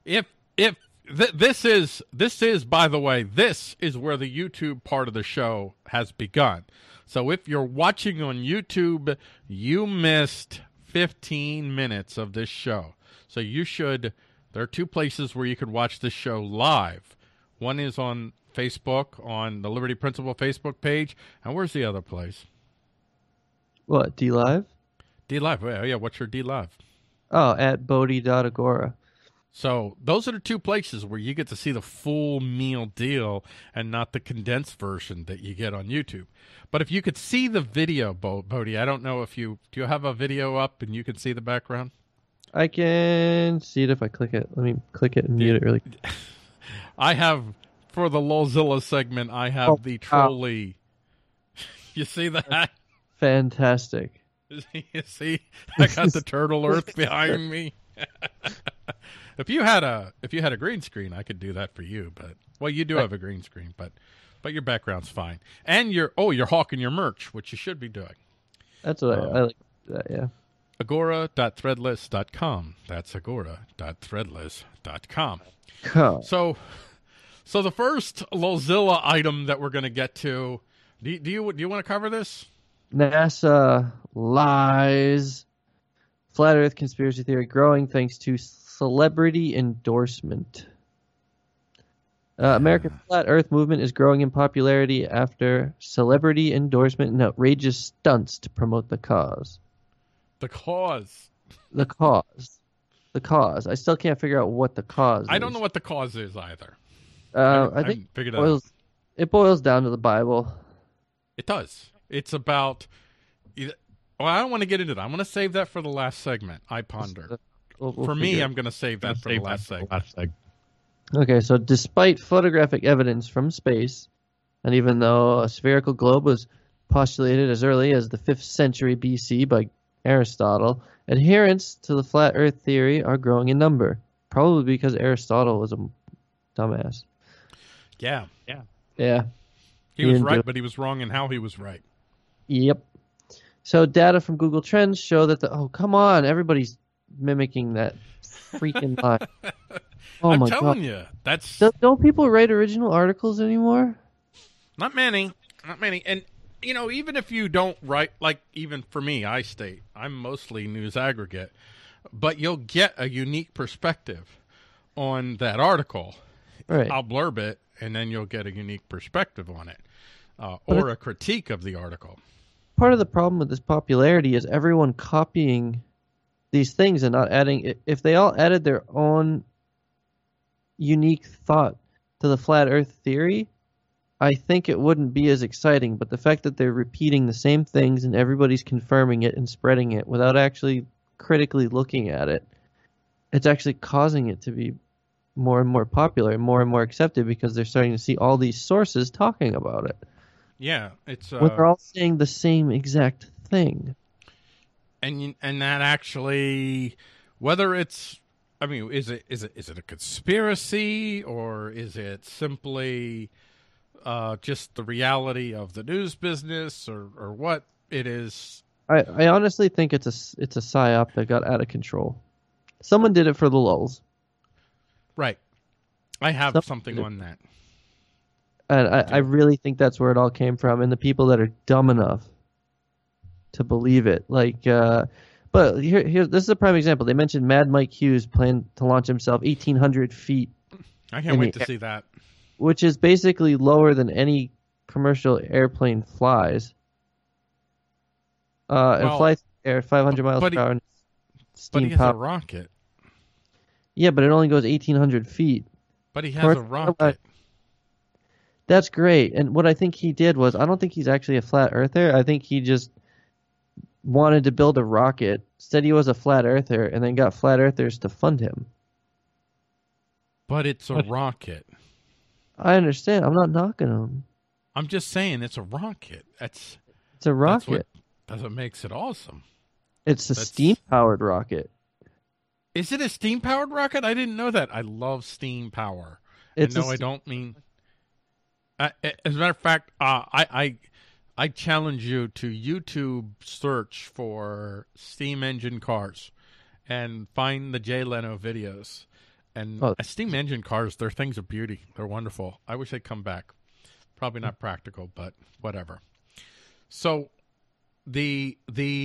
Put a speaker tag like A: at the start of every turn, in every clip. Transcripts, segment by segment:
A: This is, by the way, this is where the YouTube part of the show has begun. So if you're watching on YouTube, you missed 15 minutes of this show. So there are two places where you could watch this show live. One is on Facebook, on the Liberty Principle Facebook page. And where's the other place?
B: What, DLive?
A: DLive, yeah, what's your DLive?
B: Oh, at Bodhi.agora.
A: So those are the two places where you get to see the full meal deal and not the condensed version that you get on YouTube. But if you could see the video, Bodhi, I don't know if do you have a video up and you can see the background?
B: I can see it if I click it. Let me click it and mute it really.
A: I have, for the Lolzilla segment, I have the trolley. You see that?
B: Fantastic.
A: You see? I got the Turtle Earth behind me. If you had a green screen, I could do that for you, but you do have a green screen, but your background's fine. And you're hawking your merch, which you should be doing.
B: That's what I like that, yeah.
A: Agora.threadless.com. That's agora.threadless.com.
B: Cool.
A: So the first Lolzilla item that we're going to get to, do you want to cover this?
B: NASA lies. Flat Earth conspiracy theory growing thanks to celebrity endorsement. American Flat Earth movement is growing in popularity after celebrity endorsement and outrageous stunts to promote the cause.
A: The cause.
B: The cause. The cause. I still can't figure out what the cause is.
A: I don't know what the cause is either.
B: I think it boils down to the Bible.
A: It does. It's about... Well, I don't want to get into that. I'm going to save that for the last segment. I ponder. For me, I'm going to save that for the last segment.
B: Okay, so despite photographic evidence from space, and even though a spherical globe was postulated as early as the 5th century BC by Aristotle, adherents to the flat Earth theory are growing in number, probably because Aristotle was a dumbass.
A: Yeah. He was right, but he was wrong in how he was right.
B: Yep. So data from Google Trends show that come on, everybody's mimicking that freaking line. Oh
A: I'm
B: my
A: telling
B: God.
A: you, that's...
B: Don't people write original articles anymore?
A: Not many. And, even if you don't write, like even for me, I'm mostly news aggregate, but you'll get a unique perspective on that article.
B: Right.
A: I'll blurb it, and then you'll get a unique perspective on it, or a critique of the article.
B: Part of the problem with this popularity is everyone copying these things and not adding. If they all added their own unique thought to the flat Earth theory, I think it wouldn't be as exciting. But the fact that they're repeating the same things and everybody's confirming it and spreading it without actually critically looking at it, it's actually causing it to be more and more popular and more accepted because they're starting to see all these sources talking about it.
A: Yeah, it's
B: when they're all saying the same exact thing.
A: And that actually, whether it's, is it a conspiracy or is it simply just the reality of the news business or what it is?
B: I honestly think it's a psyop that got out of control. Someone did it for the lulz.
A: Right. I have something on that.
B: And I really think that's where it all came from, and the people that are dumb enough to believe it. But here, this is a prime example. They mentioned Mad Mike Hughes planned to launch himself 1,800 feet.
A: I can't wait to see that.
B: Which is basically lower than any commercial airplane flies. And flies air 500 miles per hour.
A: But he has a rocket.
B: Yeah, but it only goes 1,800 feet.
A: But he has a rocket.
B: That's great. And what I think he did was, I don't think he's actually a flat earther. I think he just wanted to build a rocket, said he was a flat earther, and then got flat earthers to fund him.
A: But it's a rocket.
B: I understand. I'm not knocking him.
A: I'm just saying it's a rocket. It's
B: a rocket.
A: That's what makes it awesome.
B: It's a steam-powered rocket.
A: Is it a steam-powered rocket? I didn't know that. I love steam power. I don't mean... as a matter of fact, I challenge you to YouTube search for steam engine cars and find the Jay Leno videos And
B: Oh.
A: steam engine cars, they're things of beauty. They're wonderful. I wish they'd come back. Probably not practical, but whatever. So the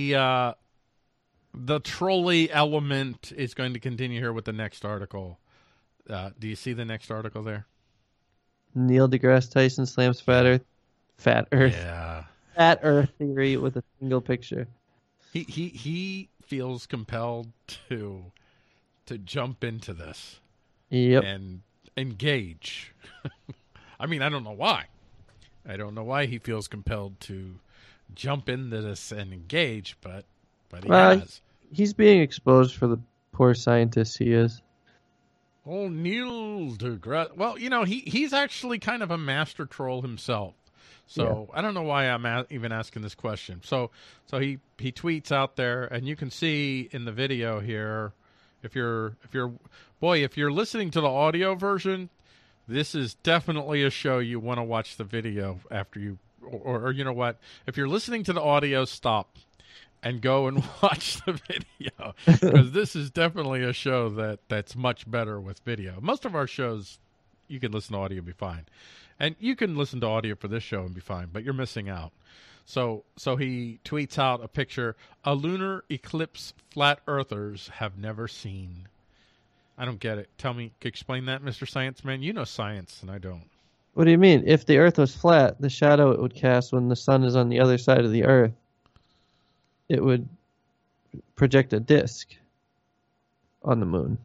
A: trolley element is going to continue here with the next article. Do you see the next article there?
B: Neil deGrasse Tyson slams Fat Earth theory with a single picture.
A: He feels compelled to jump into this.
B: Yep.
A: And engage. I mean, I don't know why. I don't know why he feels compelled to jump into this and engage, but he has.
B: He's being exposed for the poor scientist he is.
A: Oh, Neil deGrasse. Well, he's actually kind of a master troll himself. So I don't know why I'm even asking this question. So he tweets out there, and you can see in the video here, if you're listening to the audio version, this is definitely a show you want to watch the video after you, or you know what? If you're listening to the audio, stop and go and watch the video, because this is definitely a show that's much better with video. Most of our shows, you can listen to audio and be fine. And you can listen to audio for this show and be fine, but you're missing out. So he tweets out a picture, a lunar eclipse flat earthers have never seen. I don't get it. Explain that, Mr. Science Man. You know science, and I don't.
B: What do you mean? If the Earth was flat, the shadow it would cast when the sun is on the other side of the Earth, it would project a disk on the moon.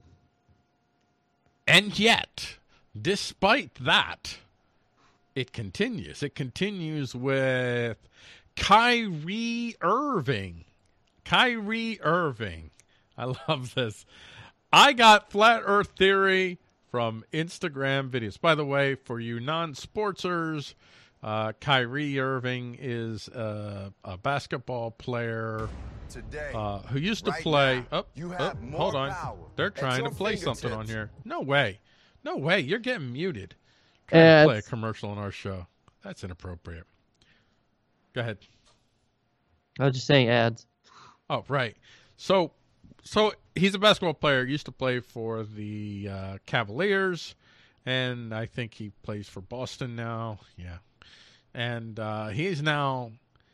A: And yet, despite that, it continues. It continues with Kyrie Irving. Kyrie Irving. I love this. I got flat earth theory from Instagram videos. By the way, for you non-sportsers, Kyrie Irving is a basketball player who used to play. Hold on. They're trying to play something on here. No way. You're getting muted. Trying to play a commercial on our show. That's inappropriate. Go ahead.
B: I was just saying ads.
A: Oh, right. So he's a basketball player. Used to play for the Cavaliers, and I think he plays for Boston now. Yeah, and he's now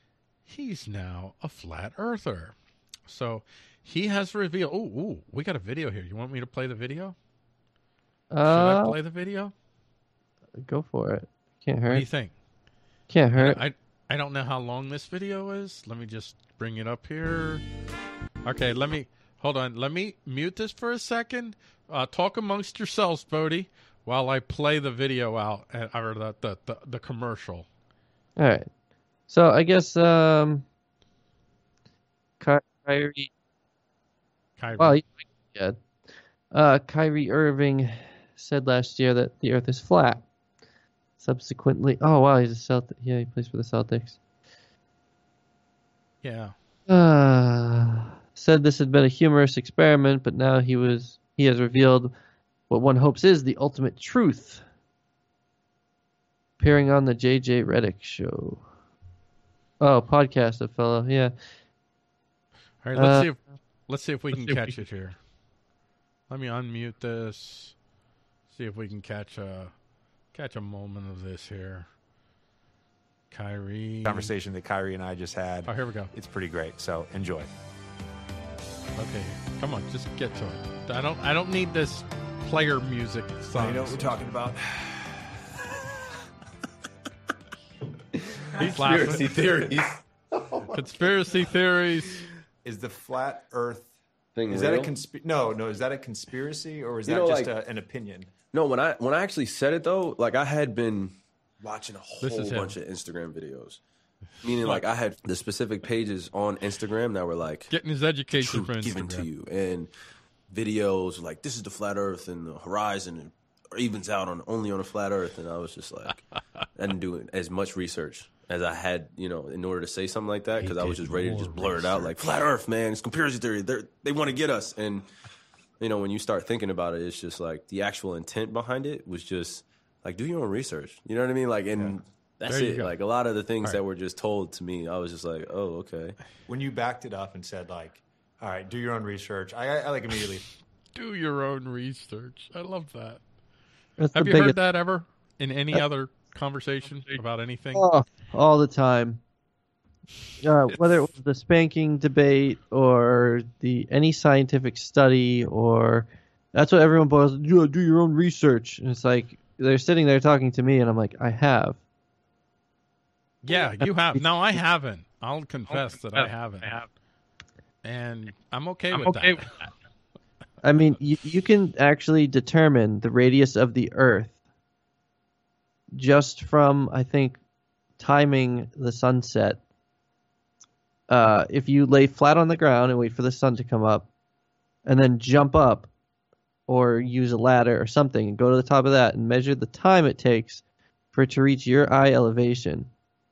A: a flat earther. So he has revealed. Oh, we got a video here. You want me to play the video? Should I play the video?
B: Go for it. Can't hurt.
A: What do you think?
B: Can't hurt.
A: I don't know how long this video is. Let me just bring it up here. Okay, hold on. Let me mute this for a second. Talk amongst yourselves, Bodie, while I play the video out, or the commercial.
B: All right. So I guess Kyrie. Well, yeah. Kyrie Irving said last year that the Earth is flat. Subsequently, oh wow, he's a Celtic. Yeah, he plays for the Celtics.
A: Yeah.
B: Said this had been a humorous experiment, but now he has revealed what one hopes is the ultimate truth. Appearing on the JJ Redick show. Oh, podcast, a fellow. Yeah.
A: All right, let's see if we can catch it here. Let me unmute this. See if we can catch a moment of this here. Kyrie.
C: Conversation that Kyrie and I just had.
A: Oh, here we go.
C: It's pretty great. So enjoy.
A: Okay, come on, just get to it. I don't need this player music song.
C: You know what we're talking about?
A: He's
C: Conspiracy
A: laughing.
C: theories.
A: Conspiracy theories.
C: Is the flat Earth
D: thing
C: is
D: real?
C: that a no? Is that a conspiracy or is
D: You
C: that
D: know,
C: just
D: like-
C: an opinion?
D: No, when I actually said it though, like I had been watching a
A: This
D: whole
A: is him.
D: bunch of Instagram videos. Meaning like I had the specific pages on Instagram that were like
A: Getting his education
D: truth
A: from
D: given to
A: Instagram.
D: you, and videos like this is the flat Earth and the horizon evens out only on a flat Earth, and I was just like, I didn't do as much research as I had, in order to say something like that, because I was just ready to just blur it out like flat Earth, man, it's conspiracy theory. They want to get us, and when you start thinking about it, it's just like the actual intent behind it was just like do your own research. You know what I mean? Like, and that's
A: There you
D: it.
A: go.
D: Like a lot of the things
A: All
D: that
A: right.
D: were just told to me, I was just like, oh, okay.
C: When you backed it up and said like, all right, do your own research. I like immediately
A: Do your own research. I love that.
B: That's
A: Have
B: the
A: you heard
B: biggest.
A: that ever in any other conversation about anything?
B: Oh, all the time. Whether it was the spanking debate or any scientific study, or that's what everyone boils. Do your own research, and it's like they're sitting there talking to me, and I'm like, I have.
A: Yeah, you have. No, I haven't. I'll confess that I haven't. And I'm okay with that.
B: I mean, you can actually determine the radius of the Earth just from, I think, timing the sunset. If you lay flat on the ground and wait for the sun to come up, and then jump up, or use a ladder or something, and go to the top of that and measure the time it takes for it to reach your eye elevation,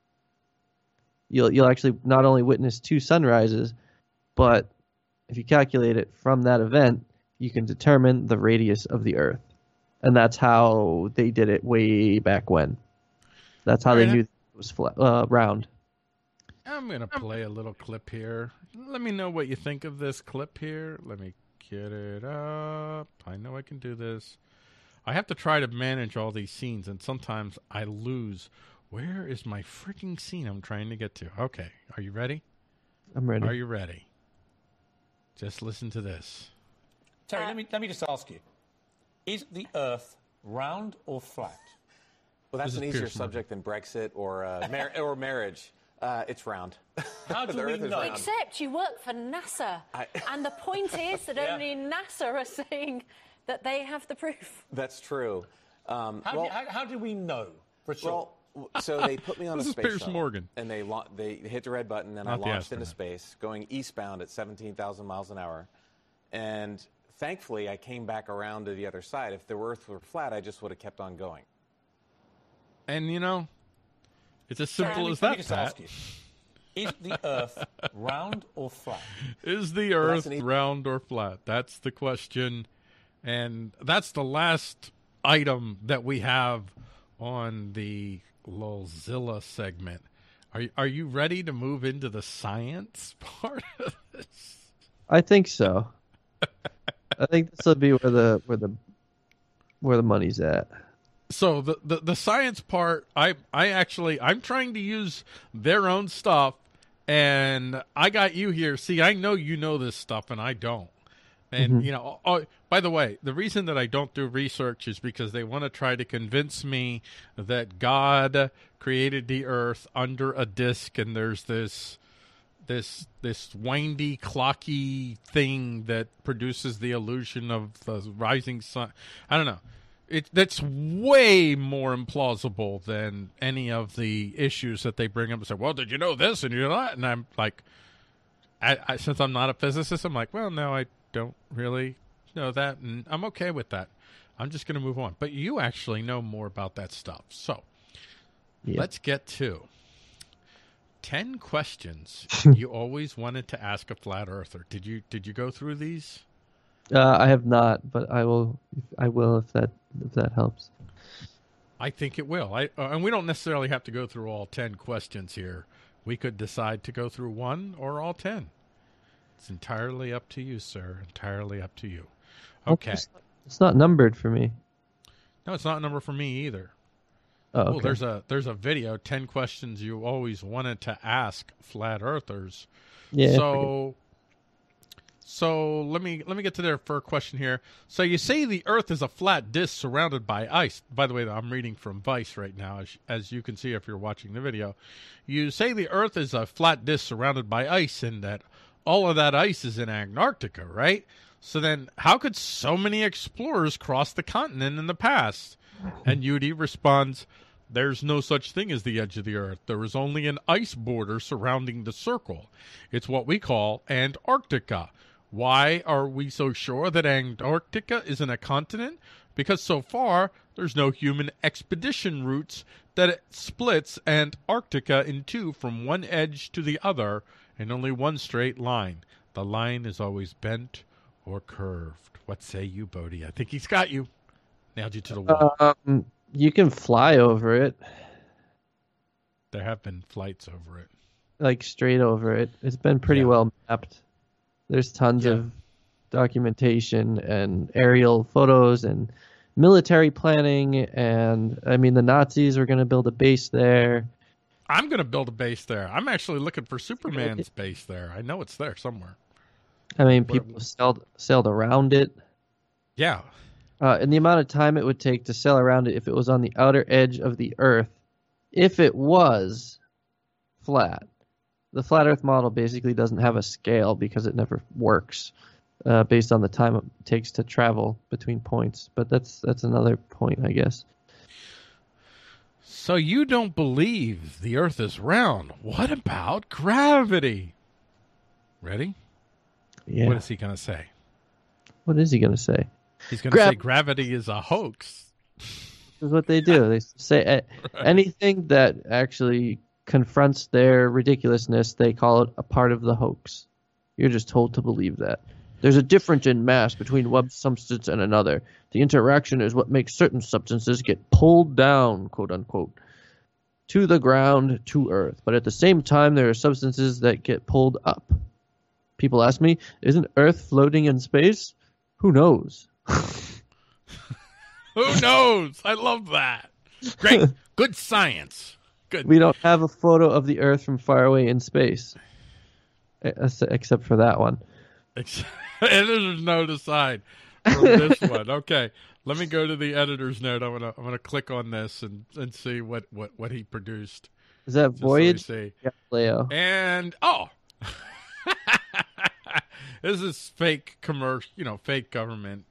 B: you'll actually not only witness 2 sunrises, but if you calculate it from that event, you can determine the radius of the Earth. And that's how they did it way back when. That's how they knew it was flat, round.
A: I'm going to play a little clip here. Let me know what you think of this clip here. Let me get it up. I know I can do this. I have to try to manage all these scenes, and sometimes I lose. Where is my freaking scene I'm trying to get to? Okay, are you ready?
B: I'm ready.
A: Are you ready? Just listen to this.
E: Terry, let me just ask you: is the Earth round or flat?
F: Well, that's
A: This
F: an
A: is
F: easier
A: Pierce Morgan.
F: subject than Brexit or or marriage. It's round.
E: How do
F: The
E: we
F: Earth is
E: know?
F: round.
G: Except you work for NASA. And the point is that
E: Yeah.
G: only NASA are saying that they have the proof.
F: That's true.
E: How do we know for sure?
F: Well, so they put me on
A: This
F: a
A: is
F: space
A: Pierce
F: shuttle,
A: Morgan.
F: and they hit the red button, and I
A: Not the
F: launched into
A: astronaut.
F: space, going eastbound at 17,000 miles an hour. And thankfully, I came back around to the other side. If the Earth were flat, I just would have kept on going.
A: And, you know, it's as simple as
E: let
A: that,
E: me just
A: Pat.
E: ask you: is the Earth round or flat?
A: Is the
F: Well,
A: Earth
F: that's an
A: round or flat? That's the question. And that's the last item that we have on the Lolzilla segment. Are you ready to move into the science part of this?
B: I think so. I think this will be where the money's at.
A: So the science part, I'm trying to use their own stuff, and I got you here. See, I know you know this stuff, and I don't. And you know, by the way, the reason that I don't do research is because they want to try to convince me that God created the earth under a disc, and there's this windy, clocky thing that produces the illusion of the rising sun. I don't know. That's way more implausible than any of the issues that they bring up and say, well, did you know this and you know that? And I'm like, since I'm not a physicist, I'm like, well, no, I don't really know that, and I'm okay with that. I'm just going to move on. But you actually know more about that stuff. So let's get to 10 questions you always wanted to ask a flat earther. Did you go through these?
B: I have not, but I will if that helps.
A: I think it will. And we don't necessarily have to go through all 10 questions here. We could decide to go through one or all 10. It's entirely up to you, sir. Entirely up to you. Okay.
B: It's not numbered for me.
A: No, it's not a number for me either.
B: Oh,
A: Oh,
B: okay.
A: there's a video, 10 questions you always wanted to ask flat earthers.
B: Yeah.
A: So let me get to their first question here. So you say the Earth is a flat disk surrounded by ice. By the way, I'm reading from Vice right now, as you can see if you're watching the video. You say the Earth is a flat disk surrounded by ice, and that all of that ice is in Antarctica, right? So then, how could so many explorers cross the continent in the past? And Yudi responds, there's no such thing as the edge of the Earth. There is only an ice border surrounding the circle. It's what we call Antarctica. Why are we so sure that Antarctica isn't a continent? Because so far, there's no human expedition routes that it splits Antarctica in two from one edge to the other in only one straight line. The line is always bent or curved. What say you, Bodhi? I think he's got you. Nailed you to the wall.
B: You can fly over it,
A: There have been flights over it.
B: like straight over it. It's been pretty
A: Yeah.
B: well mapped. There's tons
A: Yeah.
B: of documentation and aerial photos and military planning. And I mean, the Nazis were going to build a base there.
A: I'm going to build a base there. I'm actually looking for Superman's base there. I know it's there somewhere.
B: I mean, people sailed around it.
A: Yeah.
B: And the amount of time it would take to sail around it if it was on the outer edge of the Earth, if it was flat. The flat Earth model basically doesn't have a scale because it never works based on the time it takes to travel between points. But that's another point, I guess.
A: So you don't believe the Earth is round. What about gravity? Ready?
B: Yeah.
A: What is he going to say?
B: What is he going to say?
A: He's going to say gravity is a hoax.
B: This is what they do. They say anything that actually confronts their ridiculousness, they call it a part of the hoax. You're just told to believe that. There's a difference in mass between one substance and another. The interaction is what makes certain substances get pulled down, quote unquote, to the ground, to Earth. But at the same time, there are substances that get pulled up. People ask me, isn't Earth floating in space? Who knows?
A: Who knows? I love that. Great. Good science. Good.
B: We don't have a photo of the Earth from far away in space. Except for that one.
A: Editor's note aside from this one. Okay. Let me go to the editor's note. I'm gonna click on this and see what he produced.
B: Is that Voyage?
A: So
B: yeah, Leo.
A: And this is fake commercial, fake government.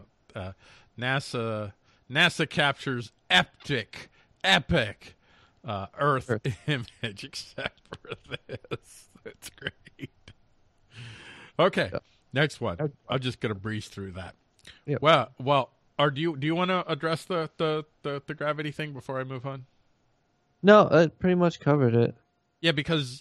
A: NASA captures epic Earth image, except for this. It's great. Okay, next one. I'm just gonna breeze through that.
B: Yep.
A: Well. Do you want to address the gravity thing before I move on?
B: No, I pretty much covered it.
A: Yeah, because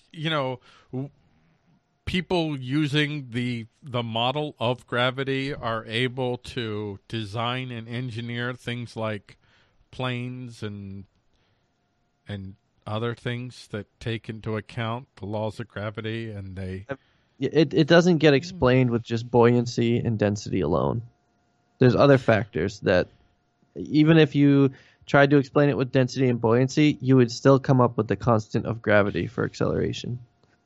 A: people using the model of gravity are able to design and engineer things like planes and other things that take into account the laws of gravity, and
B: it doesn't get explained with just buoyancy and density alone. There's other factors that, even if you tried to explain it with density and buoyancy, you would still come up with the constant of gravity for acceleration.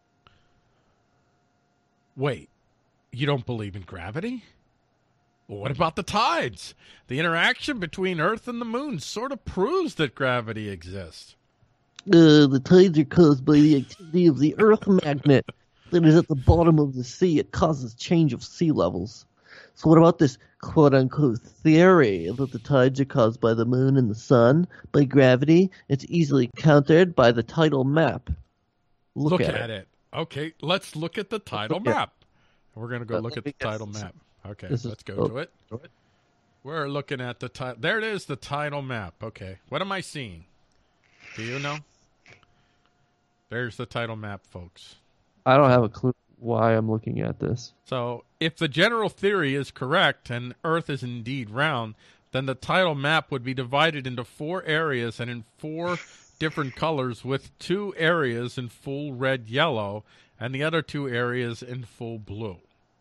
A: Wait, you don't believe in gravity? Well, what about the tides? The interaction between Earth and the moon sort of proves that gravity exists.
B: The tides are caused by the activity of the Earth magnet that is at the bottom of the sea. It causes change of sea levels. So what about this quote-unquote theory that the tides are caused by the moon and the sun, by gravity? It's easily countered by the tidal map. Look at it.
A: Okay, let's look at the tidal map. We're going to go look at the tidal map. Okay, let's go to it. We're looking at the tidal. There it is, the tidal map. Okay, what am I seeing? Do you know? There's the tidal map, folks.
B: I don't have a clue why I'm looking at this.
A: So, if the general theory is correct and Earth is indeed round, then the tidal map would be divided into 4 areas and in 4 different colors, with 2 areas in full red yellow and the other 2 areas in full blue.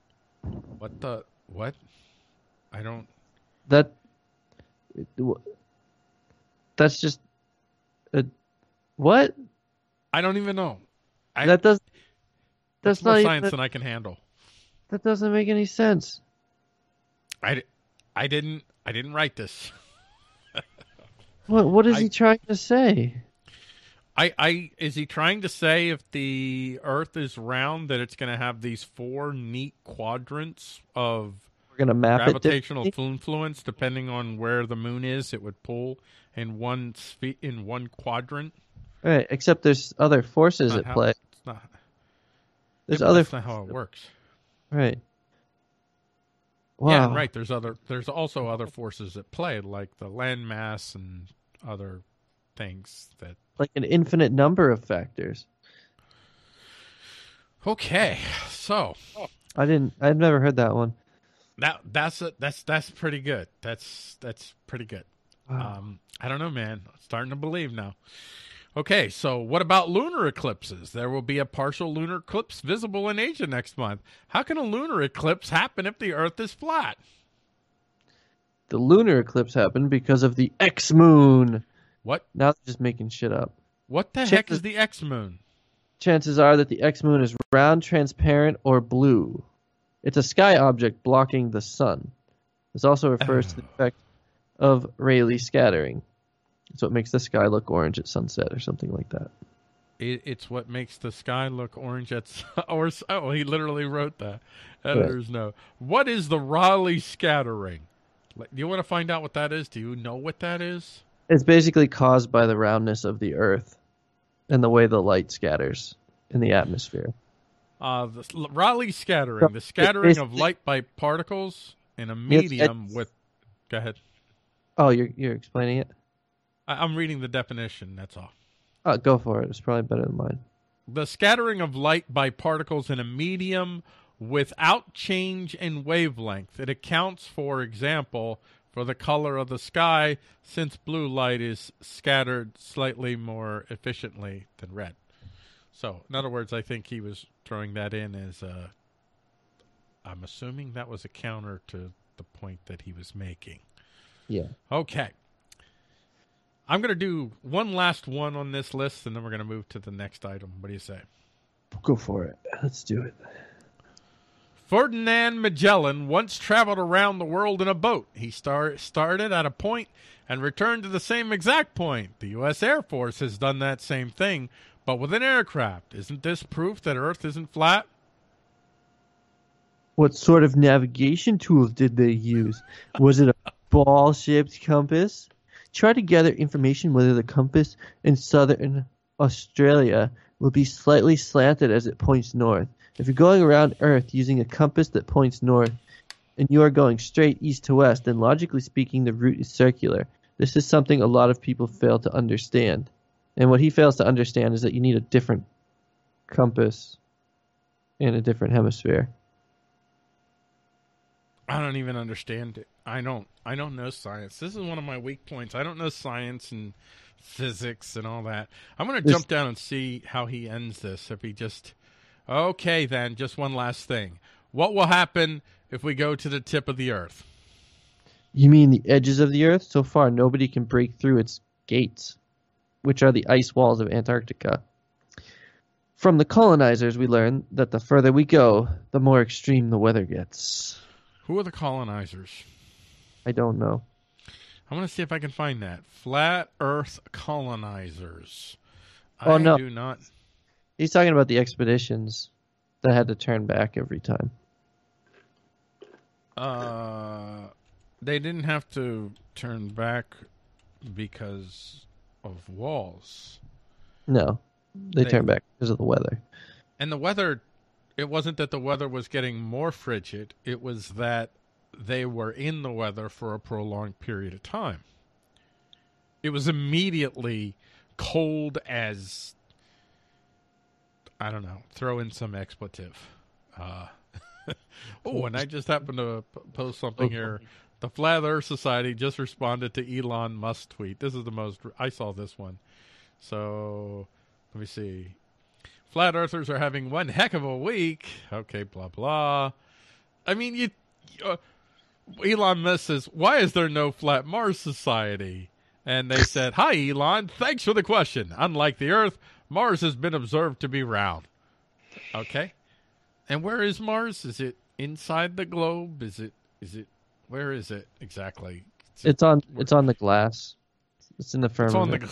A: What? I don't...
B: That's just... what?
A: I don't even know.
B: That's
A: more
B: not
A: science
B: even,
A: than I can handle.
B: That doesn't make any sense.
A: I didn't write this.
B: What is he trying to say?
A: Is he trying to say if the Earth is round that it's going to have these 4 neat quadrants of
B: We're gonna map
A: gravitational
B: it
A: influence depending on where the moon is? It would pull in one quadrant.
B: Right, except there's other forces at play.
A: It's not.
B: There's
A: That's not how it works.
B: Right. Wow.
A: Yeah, right. There's also other forces at play, like the landmass and other things that.
B: Like an infinite number of factors.
A: Okay, so
B: I've never heard that one.
A: That's pretty good. That's pretty good.
B: Wow.
A: I don't know, man. I'm starting to believe now. Okay, so what about lunar eclipses? There will be a partial lunar eclipse visible in Asia next month. How can a lunar eclipse happen if the Earth is flat?
B: The lunar eclipse happened because of the X-moon.
A: What?
B: Now they're just making shit up.
A: What the heck is the X-moon?
B: Chances are that the X-moon is round, transparent, or blue. It's a sky object blocking the sun. This also refers to the effect of Rayleigh scattering. It's what makes the sky look orange at sunset or something like that.
A: It's what makes the sky look orange at he literally wrote that. Editors know. What is the Rayleigh scattering? Do you want to find out what that is? Do you know what that is?
B: It's basically caused by the roundness of the Earth and the way the light scatters in the atmosphere.
A: The Rayleigh scattering, the scattering of light by particles in a medium with... Go ahead.
B: Oh, you're explaining it?
A: I'm reading the definition, that's all.
B: Go for it. It's probably better than mine.
A: The scattering of light by particles in a medium without change in wavelength. It accounts, for example, for the color of the sky, since blue light is scattered slightly more efficiently than red. So, in other words, I think he was throwing that in as a... I'm assuming that was a counter to the point that he was making.
B: Yeah.
A: Okay. I'm going to do one last one on this list, and then we're going to move to the next item. What do you say?
B: Go for it. Let's do it.
A: Ferdinand Magellan once traveled around the world in a boat. He started at a point and returned to the same exact point. The U.S. Air Force has done that same thing, but with an aircraft. Isn't this proof that Earth isn't flat?
B: What sort of navigation tools did they use? Was it a ball-shaped compass? Try to gather information whether the compass in southern Australia will be slightly slanted as it points north. If you're going around Earth using a compass that points north and you are going straight east to west, then logically speaking the route is circular. This is something a lot of people fail to understand. And what he fails to understand is that you need a different compass in a different hemisphere.
A: I don't even understand it. I don't know science. This is one of my weak points. I don't know science and physics and all that. I'm going to jump down and see how he ends this. If he just... Okay, then, just one last thing. What will happen if we go to the tip of the Earth?
B: You mean the edges of the Earth? So far, nobody can break through its gates, which are the ice walls of Antarctica. From the colonizers, we learn that the further we go, the more extreme the weather gets.
A: Who are the colonizers?
B: I don't know.
A: I'm going to see if I can find that. Flat Earth colonizers.
B: Oh, no.
A: I do not...
B: He's talking about the expeditions that had to turn back every time.
A: They didn't have to turn back because of walls.
B: No, they turned back because of the weather.
A: And the weather, it wasn't that the weather was getting more frigid. It was that they were in the weather for a prolonged period of time. It was immediately cold as... I don't know. Throw in some expletive. And I just happened to post something here. The Flat Earth Society just responded to Elon Musk's tweet. This is the most... I saw this one. So, let me see. Flat Earthers are having one heck of a week. Okay, blah, blah. I mean, Elon Musk says, why is there no Flat Mars Society? And they said, hi, Elon. Thanks for the question. Unlike the Earth, Mars has been observed to be round. Okay. And where is Mars? Is it inside the globe? Is it where is it exactly?
B: It's on the glass. It's in the firmament.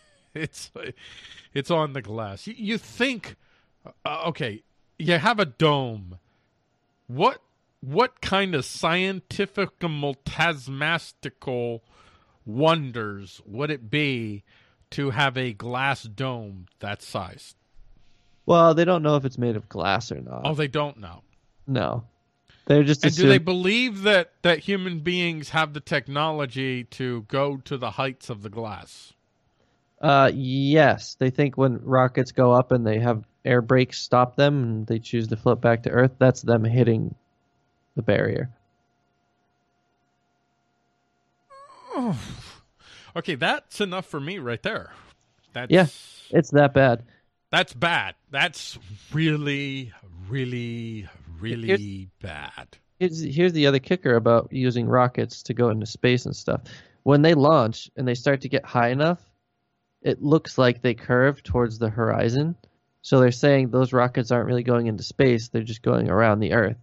A: It's on the glass. You think okay, you have a dome. What kind of scientifical tasmastical wonders would it be to have a glass dome that size?
B: Well, they don't know if it's made of glass or not.
A: Oh, they don't know.
B: No. They're just
A: And do they believe that human beings have the technology to go to the heights of the glass?
B: Yes. They think when rockets go up and they have air brakes stop them and they choose to float back to Earth, that's them hitting the barrier.
A: Oh. Okay, that's enough for me right there. That's,
B: Yeah, it's that bad.
A: that's bad. That's really, really, really bad.
B: Here's the other kicker about using rockets to go into space and stuff. When they launch and they start to get high enough, it looks like they curve towards the horizon. So they're saying those rockets aren't really going into space, they're just going around the Earth.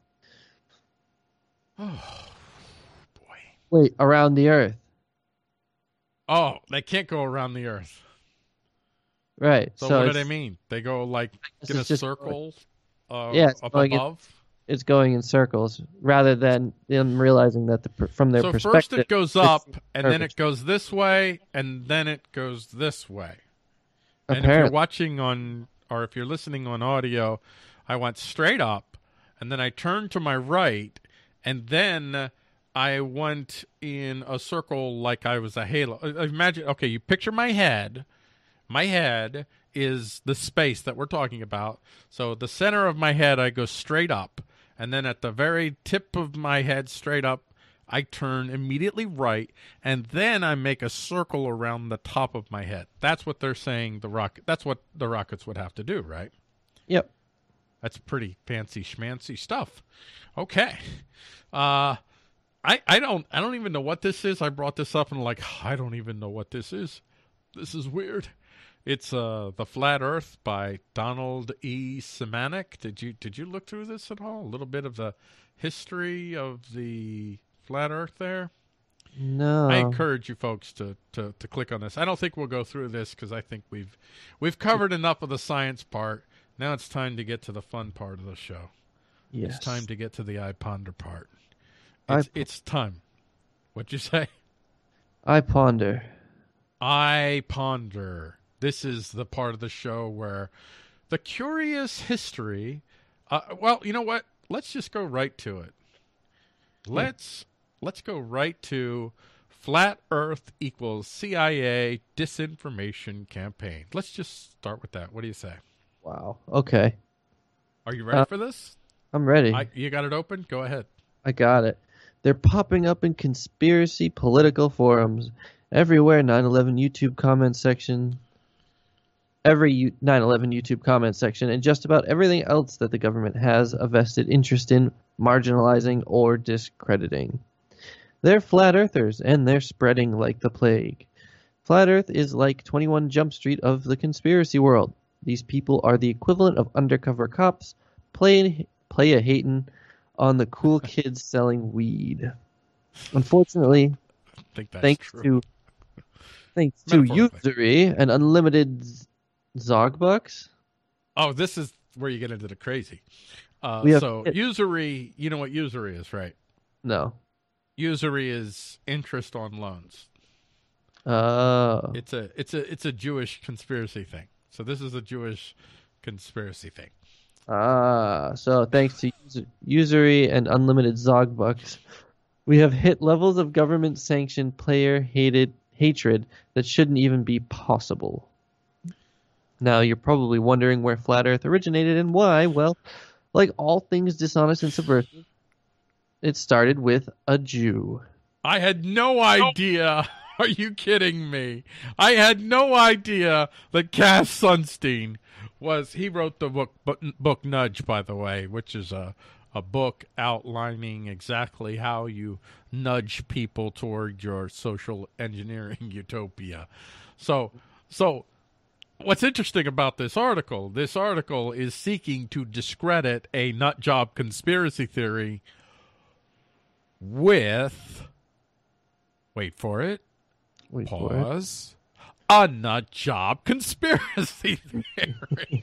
A: Oh, boy.
B: Wait, around the Earth.
A: Oh, they can't go around the Earth.
B: Right.
A: So,
B: So
A: what do
B: it's-
A: they mean? They go like
B: guess
A: in a
B: it's just-
A: circle
B: Yeah, it's
A: up
B: going in-
A: above?
B: it's going in circles rather than them realizing that from their
A: So
B: perspective.
A: first it goes
B: it's
A: up, and then
B: perfect.
A: it goes this way, and then it goes this way. And if you're
B: Apparently.
A: watching on, or if you're listening on audio, I went straight up, and then I turned to my right, and then I went in a circle like I was a halo. Imagine, okay, you picture my head. My head is the space that we're talking about. So the center of my head, I go straight up. And then at the very tip of my head, straight up, I turn immediately right. And then I make a circle around the top of my head. That's what they're saying that's what the rockets would have to do, right?
B: Yep.
A: That's pretty fancy schmancy stuff. Okay. I don't even know what this is. I brought this up and I don't even know what this is. This is weird. It's The Flat Earth by Donald E. Simonek. Did you look through this at all? A little bit of the history of the flat Earth there?
B: No.
A: I encourage you folks to click on this. I don't think we'll go through this because I think we've covered enough of the science part. Now it's time to get to the fun part of the show.
B: Yes.
A: It's time to get to the I ponder part.
B: I-
A: It's time. What'd you say?
B: I ponder.
A: I ponder. This is the part of the show where the curious history. Well, you know what? Let's just go right to it. Let's go right to Flat Earth equals CIA disinformation campaign. Let's just start with that. What do you say?
B: Wow. Okay.
A: Are you ready for this?
B: I'm ready.
A: You got it open? Go ahead.
B: I got it. They're popping up in conspiracy political forums everywhere. 9/11 YouTube comment section. Every 9/11 YouTube comment section, and just about everything else that the government has a vested interest in marginalizing or discrediting. They're flat earthers, and they're spreading like the plague. Flat Earth is like 21 Jump Street of the conspiracy world. These people are the equivalent of undercover cops play a hatin' on the cool kids selling weed. Unfortunately,
A: I think that's
B: thanks
A: true.
B: to
A: Metaphorically.
B: usury and unlimited Zogbucks.
A: Oh, this is where you get into the crazy.
B: We have-
A: So usury, you know what usury is, right?
B: No.
A: Usury is interest on loans.
B: Oh.
A: It's a Jewish conspiracy thing. So this is a Jewish conspiracy thing.
B: So thanks to usury and unlimited Zogbucks, we have hit levels of government-sanctioned hatred that shouldn't even be possible. Now, you're probably wondering where Flat Earth originated and why. Well, like all things dishonest and subversive, it started with a Jew.
A: I had no idea. Are you kidding me? I had no idea that Cass Sunstein he wrote the book Nudge, by the way, which is a book outlining exactly how you nudge people toward your social engineering utopia. So what's interesting about this article is seeking to discredit a nut job conspiracy theory with, wait for it,
B: Wait for it.
A: pause, a nut job conspiracy theory.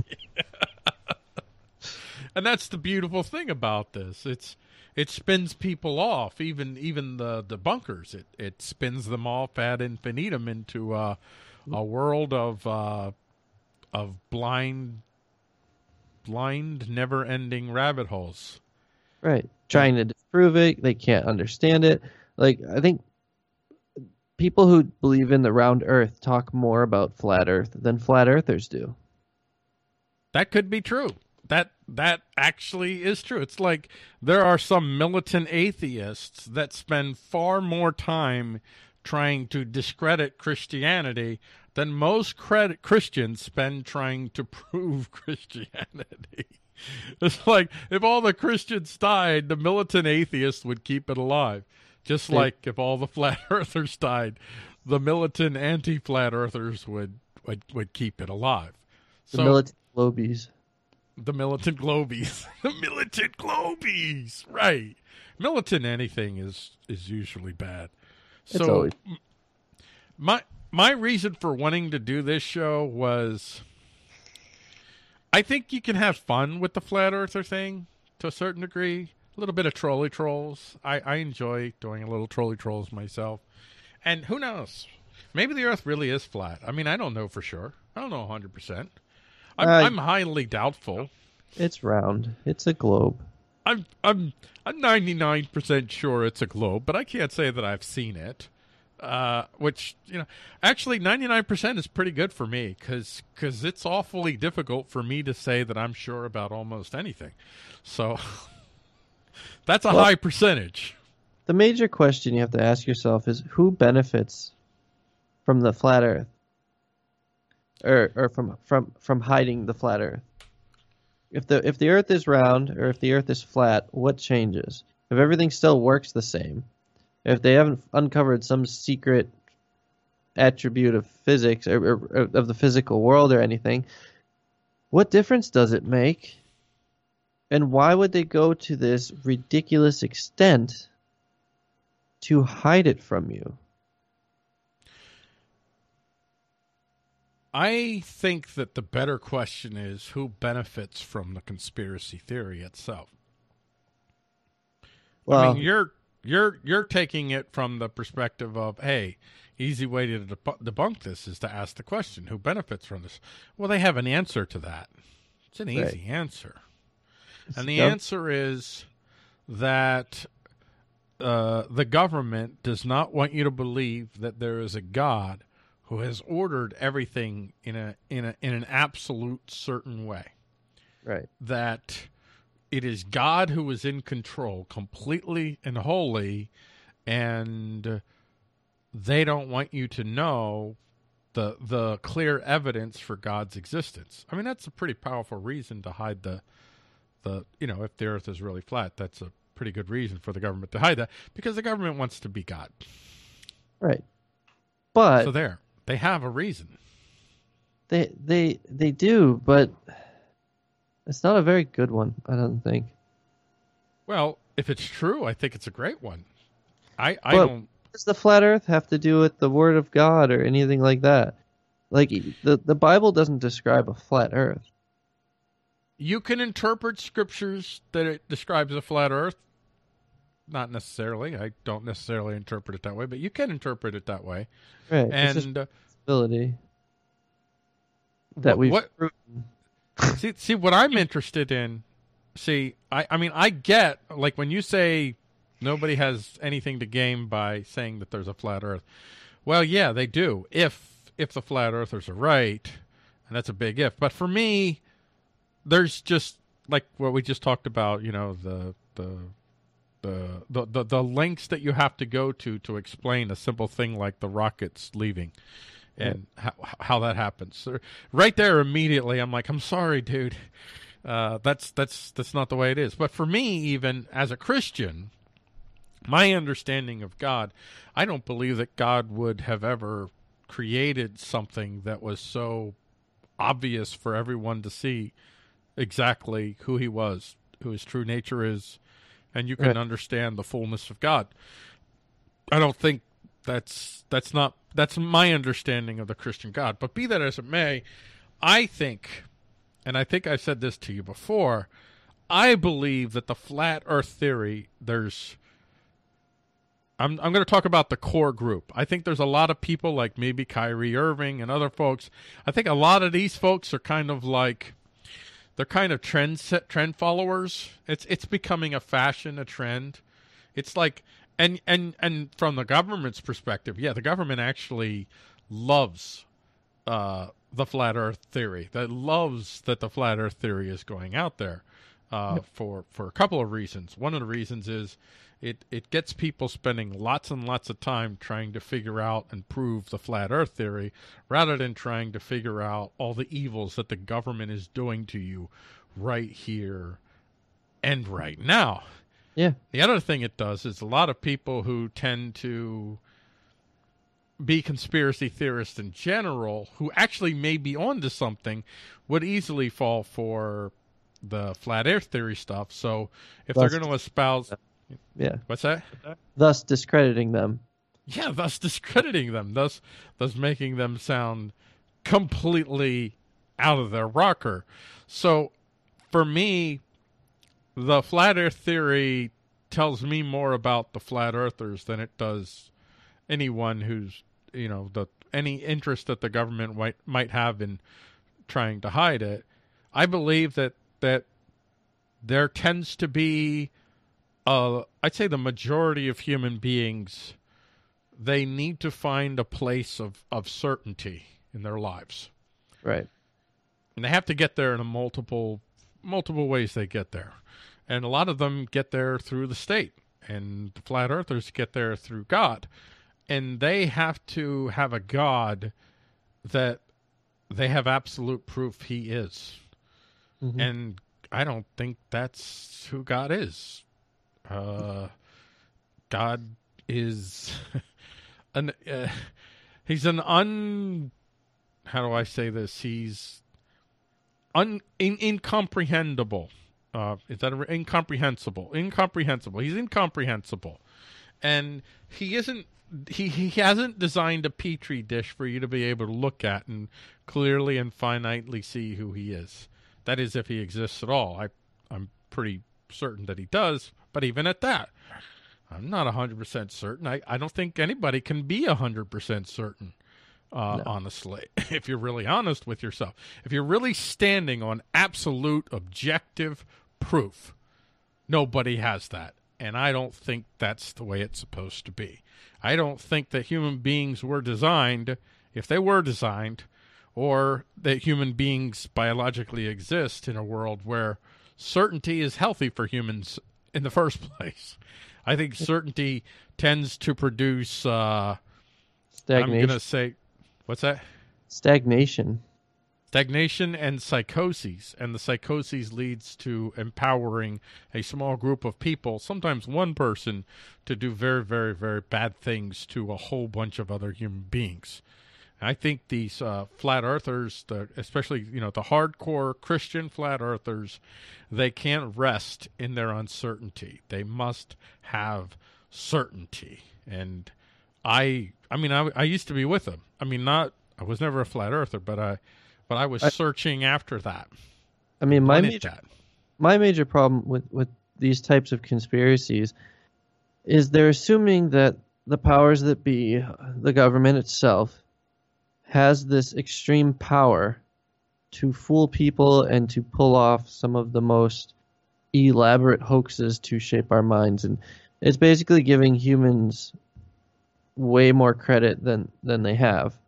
A: And that's the beautiful thing about this. It spins people off, even the debunkers. It spins them off ad infinitum into a world of blind, never-ending rabbit holes.
B: Right. Trying to disprove it. They can't understand it. Like, I think people who believe in the round earth talk more about flat earth than flat earthers do.
A: That could be true. That actually is true. It's like there are some militant atheists that spend far more time trying to discredit Christianity than most Christians spend trying to prove Christianity. It's like if all the Christians died, the militant atheists would keep it alive. Just like if all the flat earthers died, the militant anti-flat earthers would keep it alive.
B: The militant globies.
A: The militant globies. The militant globies. Right. Militant anything is usually bad.
B: It's always.
A: My reason for wanting to do this show was I think you can have fun with the flat earther thing to a certain degree. A little bit of trolley trolls. I enjoy doing a little trolley trolls myself. And who knows? Maybe the earth really is flat. I mean, I don't know for sure. I don't know 100%. I'm highly doubtful.
B: It's round. It's a globe.
A: I'm 99% sure it's a globe, but I can't say that I've seen it. Which, actually 99% is pretty good for me because it's awfully difficult for me to say that I'm sure about almost anything. So that's a high percentage.
B: The major question you have to ask yourself is who benefits from the flat earth or from hiding the flat earth? If the earth is round or if the earth is flat, what changes? If everything still works the same, if they haven't uncovered some secret attribute of physics or of the physical world or anything, what difference does it make? And why would they go to this ridiculous extent to hide it from you?
A: I think that the better question is who benefits from the conspiracy theory itself.
B: Well,
A: I mean, you're taking it from the perspective of, hey, easy way to debunk this is to ask the question, who benefits from this? Well, they have an answer to that. It's an easy answer. And the answer is that the government does not want you to believe that there is a God who has ordered everything in an absolute certain way.
B: Right.
A: That it is God who is in control completely and wholly, and they don't want you to know the clear evidence for God's existence. I mean, that's a pretty powerful reason to hide the if the earth is really flat, that's a pretty good reason for the government to hide that, because the government wants to be God.
B: Right. But
A: so there. They have a reason.
B: They do, but it's not a very good one, I don't think.
A: Well, if it's true, I think it's a great one. I
B: but
A: don't.
B: What does the flat earth have to do with the word of God or anything like that? Like the Bible doesn't describe a flat earth.
A: You can interpret scriptures that it describes a flat earth. Not necessarily. I don't necessarily interpret it that way, but you can interpret it that way.
B: Right.
A: And
B: it's just a possibility that we've proven.
A: See what I'm interested in. I mean, I get, like, when you say nobody has anything to gain by saying that there's a flat earth. Well, yeah, they do. If the flat earthers are right, and that's a big if. But for me, there's just like what we just talked about, the lengths that you have to go to explain a simple thing like the rockets leaving and how that happens. So right there immediately I'm like, I'm sorry, dude. That's not the way it is. But for me, even as a Christian, my understanding of God, I don't believe that God would have ever created something that was so obvious for everyone to see exactly who he was, who his true nature is, and you can understand the fullness of God. I don't think that's my understanding of the Christian God. But be that as it may, I think, and I think I said this to you before, I believe that the flat earth theory, I'm going to talk about the core group. I think there's a lot of people like maybe Kyrie Irving and other folks. I think a lot of these folks are kind of like, they're kind of trend followers. It's becoming a fashion, a trend. It's like, and from the government's perspective, yeah, the government actually loves the flat Earth theory. That loves that the flat Earth theory is going out there for a couple of reasons. One of the reasons is it gets people spending lots and lots of time trying to figure out and prove the flat earth theory rather than trying to figure out all the evils that the government is doing to you right here and right now.
B: Yeah.
A: The other thing it does is a lot of people who tend to be conspiracy theorists in general, who actually may be onto something, would easily fall for the flat earth theory stuff. So if they're going to espouse...
B: Yeah.
A: What's that?
B: Thus discrediting them.
A: Yeah, thus discrediting them, thus making them sound completely out of their rocker. So for me, the flat earth theory tells me more about the flat earthers than it does anyone who's, any interest that the government might have in trying to hide it. I believe that there tends to be, I'd say the majority of human beings, they need to find a place of certainty in their lives.
B: Right.
A: And they have to get there in a multiple ways they get there. And a lot of them get there through the state. And the flat earthers get there through God. And they have to have a God that they have absolute proof he is. Mm-hmm. And I don't think that's who God is. God is he's an how do I say this? He's incomprehensible. Is that incomprehensible? Incomprehensible. He's incomprehensible. And he isn't, he hasn't designed a petri dish for you to be able to look at and clearly and finitely see who he is. That is, if he exists at all. I'm pretty certain that he does, but even at that, I'm not 100% certain. I don't think anybody can be 100% certain, no. Honestly, if you're really honest with yourself. If you're really standing on absolute objective proof, nobody has that. And I don't think that's the way it's supposed to be. I don't think that human beings were designed, if they were designed, or that human beings biologically exist in a world where certainty is healthy for humans in the first place. I think certainty tends to produce
B: stagnation.
A: I'm going to say, what's that?
B: Stagnation
A: and psychoses. And the psychoses leads to empowering a small group of people, sometimes one person, to do very, very, very bad things to a whole bunch of other human beings. I think these flat earthers, especially the hardcore Christian flat earthers, they can't rest in their uncertainty. They must have certainty. And I used to be with them. I was never a flat earther, but I was searching after that.
B: I mean, my major problem with these types of conspiracies is they're assuming that the powers that be, the government itself, has this extreme power to fool people and to pull off some of the most elaborate hoaxes to shape our minds. And it's basically giving humans way more credit than they have.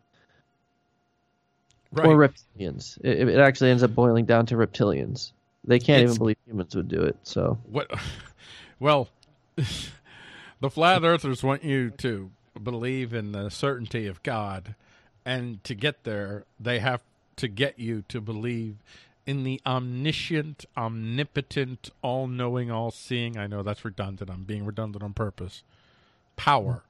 A: Right.
B: Or reptilians. It actually ends up boiling down to reptilians. They can't even believe humans would do it. So
A: what? Well, the flat earthers want you to believe in the certainty of God. And to get there, they have to get you to believe in the omniscient, omnipotent, all-knowing, all-seeing, I know that's redundant, I'm being redundant on purpose, power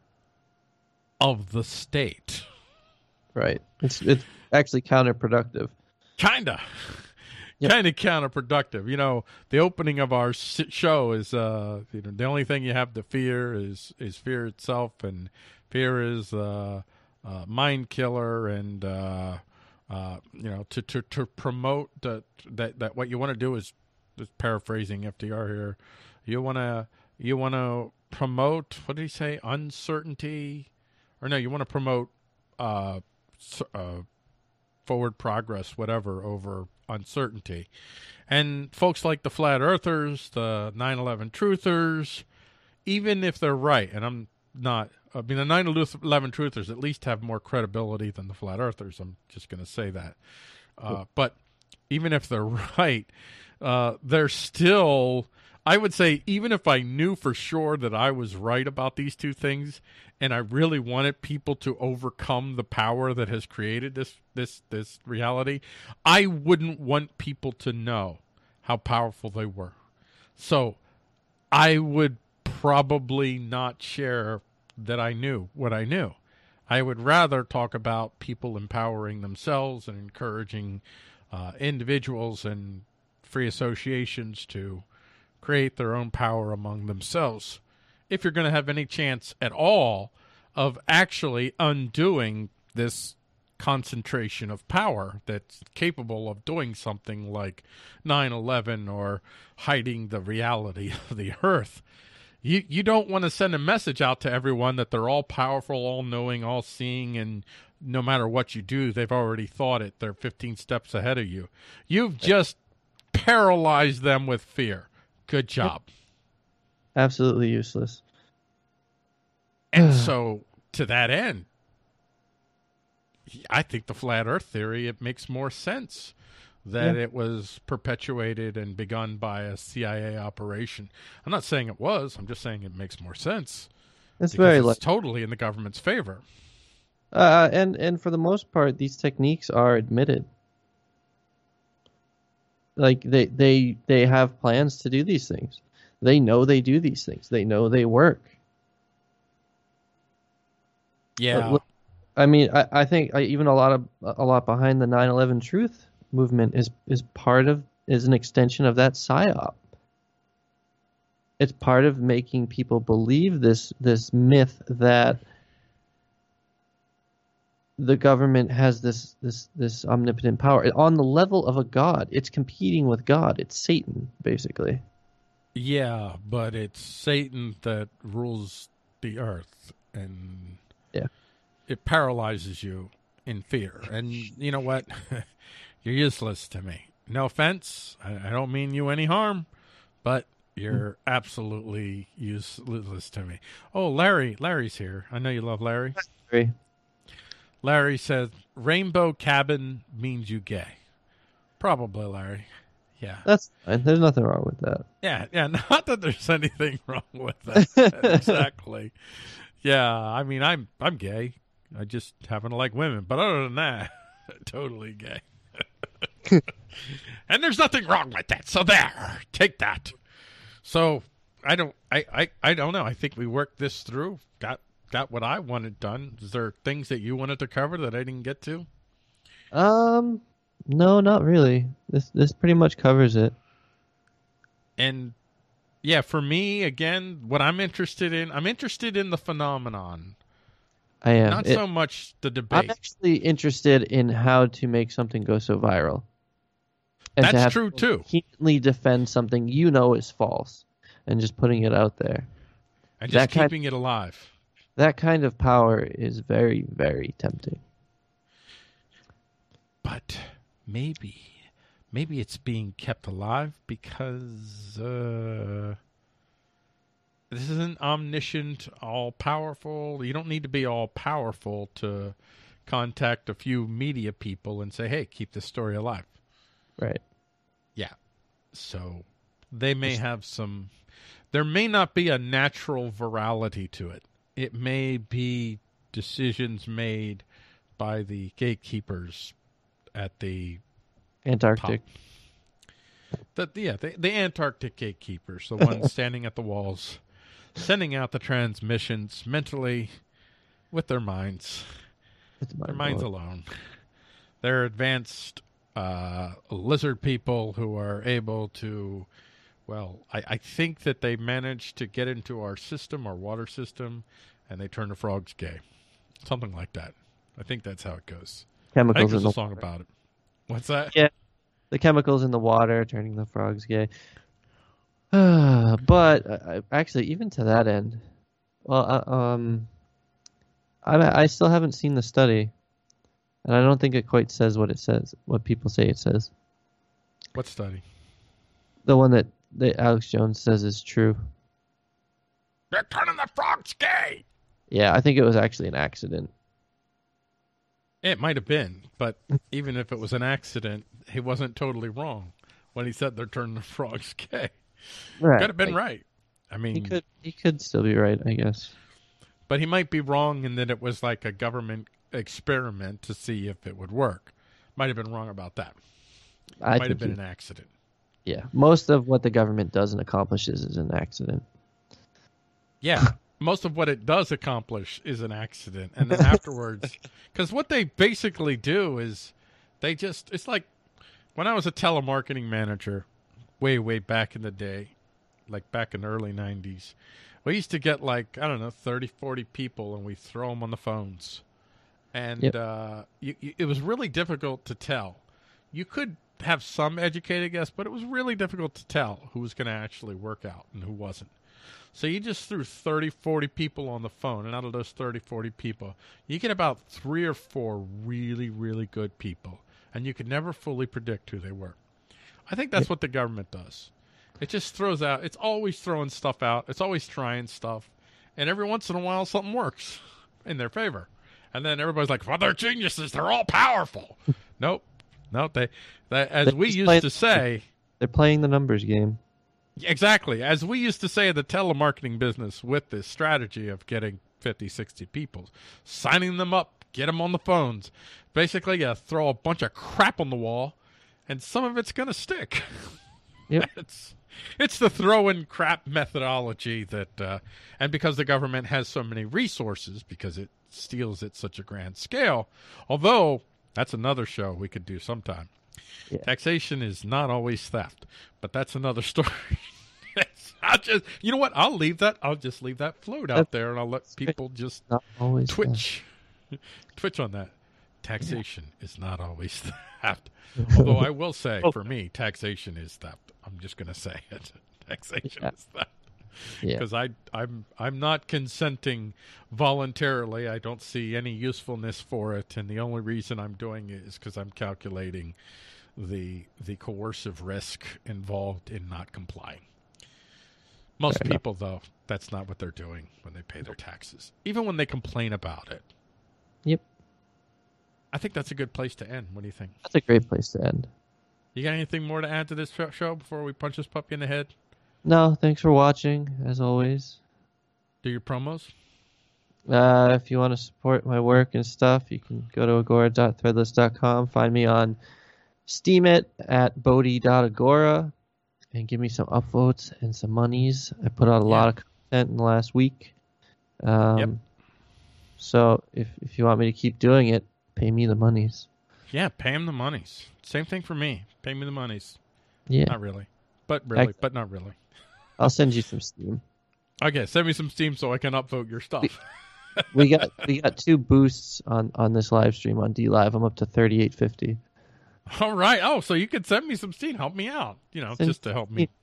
A: of the state.
B: Right. It's actually counterproductive.
A: Kinda.
B: Yep.
A: Kind of counterproductive. The opening of our show is, the only thing you have to fear is fear itself, and fear is mind killer, and to promote that what you want to do is, just paraphrasing FDR here, you want to promote, what did he say, uncertainty, or no, you want to promote forward progress, whatever, over uncertainty. And folks like the flat earthers, the 9/11 truthers, even if they're right, and I'm not, the 9/11 truthers at least have more credibility than the flat earthers. I'm just going to say that. But even if they're right, they're still I would say even if I knew for sure that I was right about these two things, and I really wanted people to overcome the power that has created this reality, I wouldn't want people to know how powerful they were. So I would probably not share that I knew what I knew. I would rather talk about people empowering themselves and encouraging individuals and free associations to create their own power among themselves. If you're going to have any chance at all of actually undoing this concentration of power that's capable of doing something like 9/11 or hiding the reality of the earth. You don't want to send a message out to everyone that they're all powerful, all knowing, all seeing, and no matter what you do, they've already thought it. They're 15 steps ahead of you. You've just paralyzed them with fear. Good job.
B: Absolutely useless.
A: And so, to that end, I think the flat earth theory, it makes more sense that it was perpetuated and begun by a CIA operation. I'm not saying it was. I'm just saying it makes more sense.
B: It's very
A: it's totally in the government's favor.
B: And for the most part, these techniques are admitted. Like they have plans to do these things. They know they do these things. They know they work.
A: Yeah.
B: I mean, I think even a lot behind the 9/11 truth movement is an extension of that psyop. It's part of making people believe this myth that the government has this omnipotent power on the level of a god. It's competing with God. It's Satan, basically.
A: Yeah, but it's Satan that rules the earth, and it paralyzes you in fear. And you know what? You're useless to me. No offense. I don't mean you any harm, but you're absolutely useless to me. Oh, Larry's here. I know you love Larry. Larry says, rainbow cabin means you gay. Probably, Larry. Yeah.
B: That's fine. There's nothing wrong with that.
A: Yeah. Not that there's anything wrong with that. Exactly. Yeah. I mean, I'm gay. I just happen to like women. But other than that, totally gay. And there's nothing wrong with that. So there. Take that. So I don't know. I think we worked this through. Got what I wanted done. Is there things that you wanted to cover that I didn't get to?
B: No, not really. This pretty much covers it.
A: And yeah, for me, again, what I'm interested in the phenomenon.
B: I am.
A: Not so much the debate.
B: I'm actually interested in how to make something go so viral. And
A: that's true too.
B: Vehemently defend something you know is false, and just putting it out there.
A: And just keeping it alive.
B: That kind of power is very, very tempting.
A: But maybe it's being kept alive because this isn't omniscient, all-powerful. You don't need to be all-powerful to contact a few media people and say, hey, keep this story alive.
B: Right.
A: Yeah. So they may have some... There may not be a natural virality to it. It may be decisions made by the gatekeepers at the
B: Antarctic.
A: Top. The Antarctic gatekeepers, the ones standing at the walls, sending out the transmissions mentally with their minds. Their minds alone. They're advanced lizard people who are able to... Well, I think that they managed to get into our system, our water system, and they turn the frogs gay. Something like that. I think that's how it goes.
B: Chemicals
A: I think there's
B: in
A: a
B: the
A: song
B: water.
A: about it. What's that?
B: Yeah, the chemicals in the water turning the frogs gay. But actually, even to that end, well, I still haven't seen the study, and I don't think it quite says what it says. What people say it says.
A: What study?
B: The one that Alex Jones says is true.
A: They're turning the frogs gay.
B: Yeah, I think it was actually an accident.
A: It might have been, but even if it was an accident, he wasn't totally wrong when he said they're turning the frogs gay.
B: Right.
A: Could have been
B: Like,
A: right. I mean,
B: he could still be right, I guess.
A: but he might be wrong in that it was like a government experiment to see if it would work. Might have been wrong about that.
B: I
A: Might have
B: think
A: been
B: he-
A: an accident.
B: Yeah, most of what the government does and accomplishes is an accident.
A: Yeah. Most of what it does accomplish is an accident. And then afterwards, because what they basically do is it's like when I was a telemarketing manager way, way back in the day, like back in the early 90s, we used to get like, I don't know, 30, 40 people and we throw them on the phones. And it was really difficult to tell. You could have some educated guess, but it was really difficult to tell who was going to actually work out and who wasn't. So you just threw 30, 40 people on the phone, and out of those 30, 40 people, you get about 3 or 4 really, really good people, and you could never fully predict who they were. I think that's what the government does. It just throws out, it's always throwing stuff out, it's always trying stuff, and every once in a while something works in their favor. And then everybody's like, well, they're geniuses, they're all powerful. Nope. No, they as
B: They're
A: we
B: just
A: used
B: playing-
A: to say,
B: They're playing the numbers game.
A: exactly, as we used to say in the telemarketing business with this strategy of getting 50, 60 people, signing them up, get them on the phones. Basically, you throw a bunch of crap on the wall, and some of it's going to stick.
B: Yep.
A: It's the throw-in crap methodology that, and because the government has so many resources, because it steals at such a grand scale, although that's another show we could do sometime.
B: Yeah.
A: Taxation is not always theft, but that's another story. You know what? I'll leave that. I'll just leave that float out there, and I'll let people just
B: Not always.
A: twitch on that. Taxation is not always theft. Although I will say, for me, taxation is theft. I'm just going to say it. Taxation is theft.
B: Yeah.
A: Because I'm not consenting voluntarily. I don't see any usefulness for it, and the only reason I'm doing it is because I'm calculating the coercive risk involved in not complying. Most
B: Fair enough.
A: people, though, that's not what they're doing when they pay their taxes, even when they complain about it.
B: Yep.
A: I think that's a good place to end. What do you think?
B: That's a great place to end.
A: You got anything more to add to this show before we punch this puppy in the head?
B: No, thanks for watching, as always.
A: Do your promos?
B: If you want to support my work and stuff, you can go to agora.threadless.com. Find me on Steemit at bodhi.agora and give me some upvotes and some monies. I put out a lot of content in the last week. So if you want me to keep doing it, pay me the monies.
A: Yeah, pay him the monies. Same thing for me. Pay me the monies.
B: Yeah.
A: Not really. But really. But not really.
B: I'll send you some Steam.
A: Okay, send me some Steam so I can upvote your stuff.
B: We got 2 boosts on this live stream on DLive. I'm up to 3850.
A: All right. Oh, so you could send me some Steam. Help me out. Just to help me,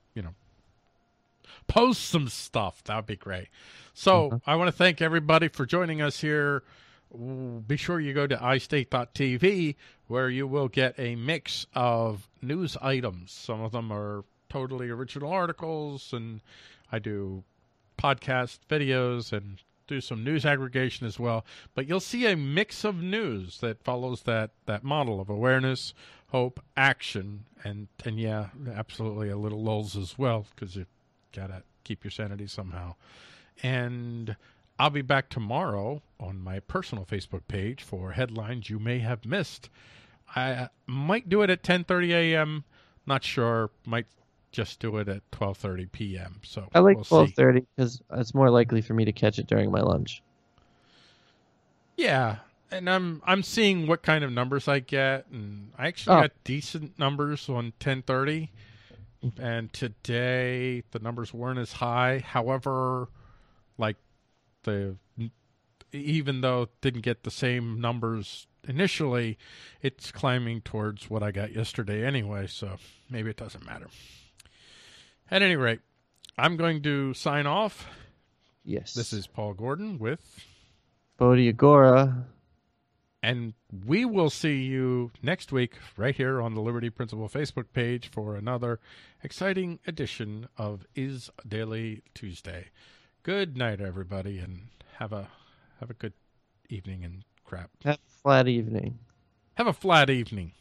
A: post some stuff. That would be great. So I want to thank everybody for joining us here. Be sure you go to iState.tv where you will get a mix of news items. Some of them are totally original articles, and I do podcast videos and do some news aggregation as well. But you'll see a mix of news that follows that model of awareness, hope, action, and yeah, absolutely a little lulls as well, because you got to keep your sanity somehow. And I'll be back tomorrow on my personal Facebook page for headlines you may have missed. I might do it at 10:30 a.m. Not sure. Might just do it at 12:30 p.m. So
B: I like
A: we'll
B: 12:30 because it's more likely for me to catch it during my lunch.
A: Yeah, and I'm seeing what kind of numbers I get, and I actually got decent numbers on 10:30. And today the numbers weren't as high. However, like even though it didn't get the same numbers initially, it's climbing towards what I got yesterday anyway, so maybe it doesn't matter. At any rate, I'm going to sign off.
B: Yes.
A: This is Paul Gordon with
B: Bodhi Agora.
A: And we will see you next week right here on the Liberty Principle Facebook page for another exciting edition of Is Daily Tuesday. Good night, everybody, and have a good evening and crap.
B: Have a flat evening.
A: Have a flat evening.